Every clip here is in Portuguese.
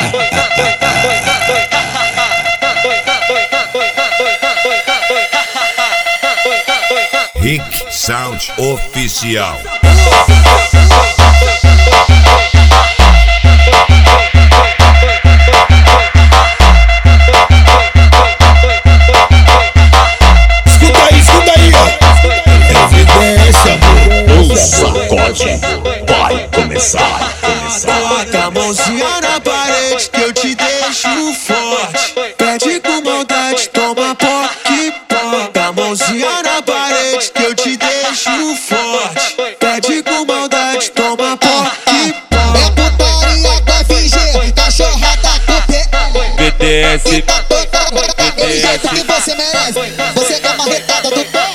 Rick Sound Oficial. Escuta aí, ó. Evidência, amor. O sacode vai começar. Bota a mãozinha na parede que eu te deixo forte. Pede com maldade, toma poque. Bota a mãozinha na parede que eu te deixo forte. Pede com maldade, toma poque. É putaria da FG, cachorrada com PL. BTS, É o jeito que você merece. Você quer marretada do pé.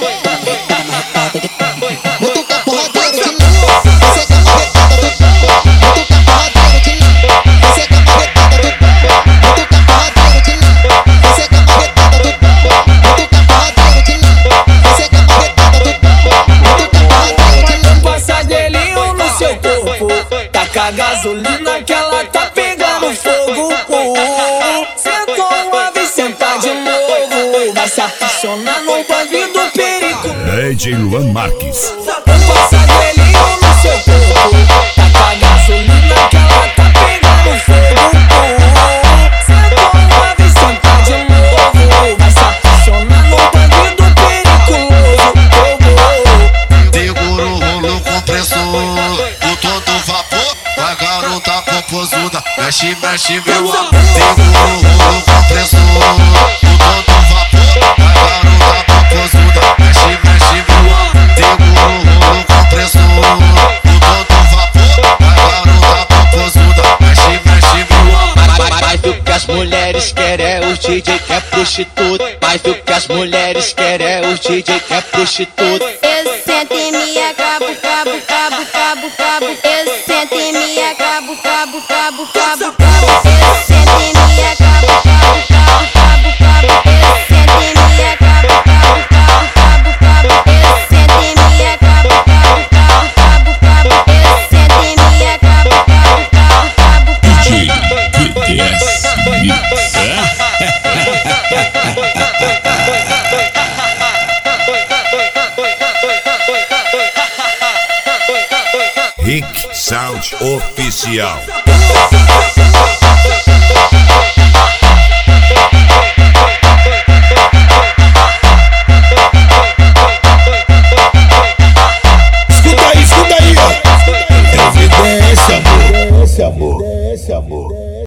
Mutuca porradeiro de novo. Você quer marretada do pé. Mutuca porradeiro de novo. Você quer marretada do pé. Mutuca porradeiro de novo. Você quer marretada do pé. Mutuca porradeiro de novo. Você quer marretada do pé. Mutuca porradeiro de novo. Passa gelinho no seu corpo, taca a gasolina que ela tá pegando fogo. Sentou uma vez, senta de novo, vai se apaixonar no bandido do perigo. DJ Luan Marques. Passa gelinho no seu corpo, taca a gasolina que ela tá pegando fogo. Sentou uma vez, senta de novo, vai se apaixonar no bandido perigoso. Segura o rolo compressor, com todo vapor. Vai garota popozuda, mexe, mexe meu amor. Segura o rolo compressor, com todo vapor. Vai garota popozuda, mexe, mexe meu amor. Segura o rolo compressor, com todo vapor. Vai garota popozuda, mexe, mexe meu amor. mais do que as mulheres querem é os DJ que é prostituta. Mais do que as mulheres querem é os DJ que é prostituta. Eu sento e me acabo, cabo. Eu sento e me acabo, cabo. Eu sento e me acabo, cabo. Eu sento e me acabo, cabo. Eu sento e me acabo, cabo. Eu sento e me acabo, cabo. DJ BTS Mix. Rick Sound Oficial.